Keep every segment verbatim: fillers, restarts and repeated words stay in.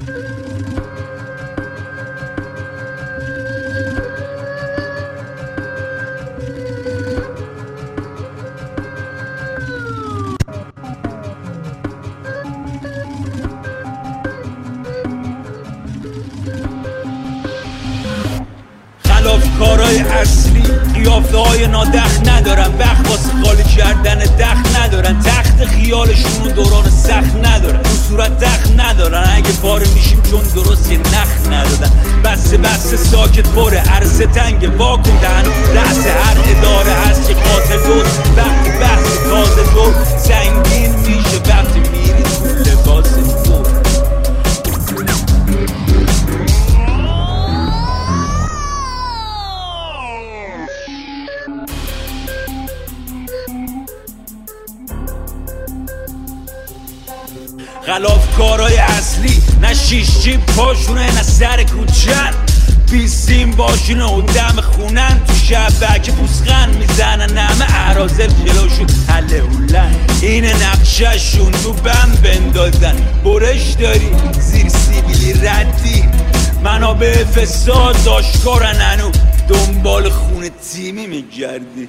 کارهای اصلی قیافه های نادخ ندارن، وقت واسه خالی کردن دخ ندارن، تخت خیالشون و دوران سخت ندارن، اون صورت دخ ندارن، اگه پاره میشیم چون درست یه نخ ندادن. بسته بسته ساکت پره عرصه تنگه واکن دهن رأس هر اداره هست که قاتل دوست. وقتی بحث تازه دور سنگین میشه وقتی میری تو لباس دور. غلاف کارهای اصلی نه شیش جیب پاشونه نه سر کوچن، بیستیم باشونه و دم خونن تو شبکه پوسخن میزنن همه اعرازل جلوشون حله هولن. اینه نقشهشون تو بم بندازن، برش داری زیر سیبیلی ردی، منابع فساد آشکارن هنو دنبال خون تیمی میگردی.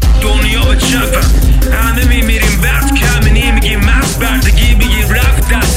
دنیا به چپم همه میمیریم وقت کمی نمیگیم مست بردگی بگیر رفت دست